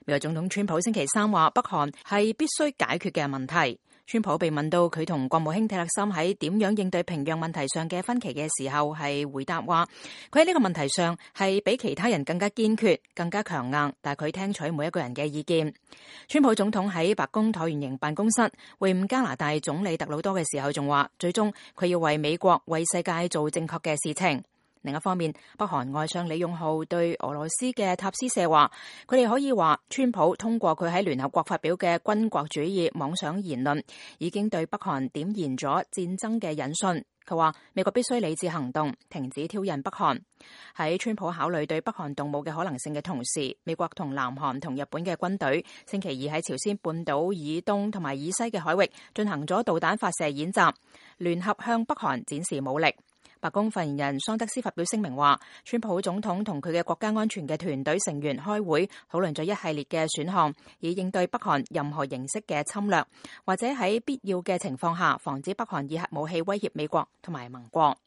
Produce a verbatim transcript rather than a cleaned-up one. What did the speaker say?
美國總統川普星期三話，北韓係必須解決嘅問題。川普被問到佢同國務卿蒂勒森喺點樣應對平壤問題上嘅分歧嘅時候，係回答話佢喺呢個問題上係比其他人更加堅決、更加強硬，但係佢聽取每一個人嘅意見。川普總統喺白宮橢圓形辦公室會晤加拿大總理特魯多嘅時候，仲話最終佢要為美國、為世界做正確嘅事情。另一方面，北韓外相李勇浩對俄羅斯嘅塔斯社話，佢哋可以話川普通過佢喺聯合國發表嘅軍國主義妄想言論，已經對北韓點燃咗戰爭嘅引信。佢話美國必須理智行動，停止挑釁北韓。喺川普考慮對北韓動武嘅可能性嘅同時，美國同南韓同日本嘅軍隊星期二喺朝鮮半島以東同埋以西嘅海域進行咗導彈發射演習，聯合向北韓展示武力。白宮發言人桑德斯發表聲明話，川普總統同佢嘅國家安全嘅團隊成員開會討論咗一系列嘅選項，以應對北韓任何形式嘅侵略，或者喺必要嘅情況下防止北韓以核武器威脅美國同埋盟國。